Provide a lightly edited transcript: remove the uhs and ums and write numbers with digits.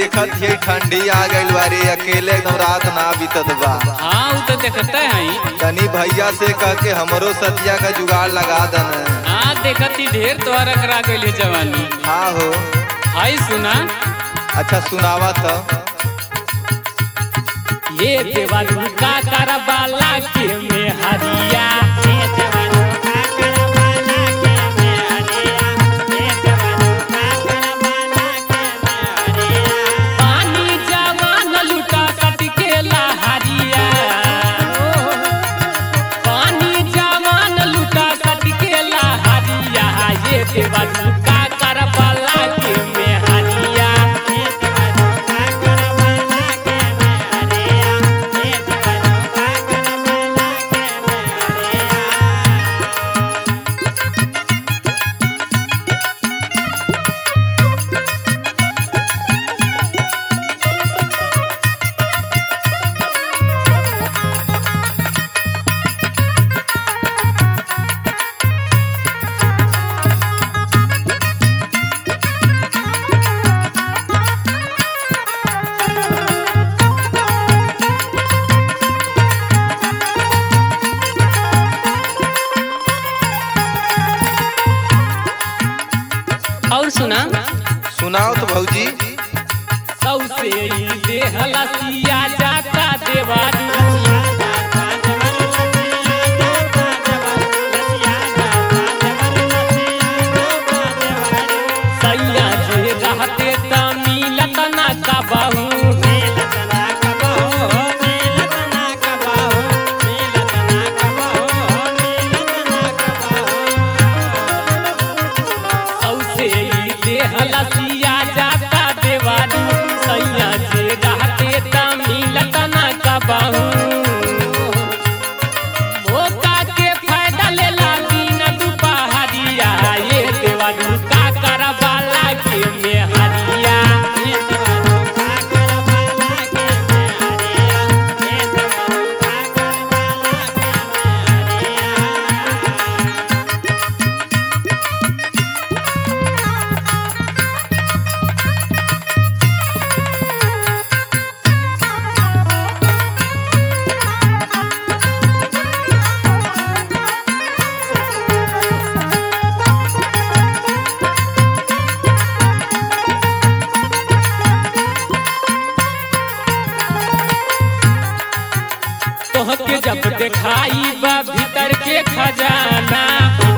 देखत ये ठंडी आ गइल बारी अकेले एकदम रात ना बीतत बा। हाँ वो तो देखते हैं। तनी भैया से कह के हमरो सतिया का जुगाड़ लगा दन। हाँ देखती ढेर तोहरा करा गई जवानी। हाँ हो। हाय सुना। अच्छा सुनावा तो। ये देवालू का करबाला के में हरिया पानी जवान लुटा कट के लहरिया पानी जवान लुटा कट के लहरिया ये देवालू का करबाला के में हरिया और सुना। सुनाओ तो भौजी। सौसे देह लसिया जाता देवारू सैया जे रहते त मिलत ना कबहू सौसे देह लसिया जाता देवारू सैया जे रहते त मिलत ना कबहू मौका के फायदा लेला दिन दुपहरिया ये देवारू का करबाला के में हरिया तोहके जब देखाई बा भीतर के खजाना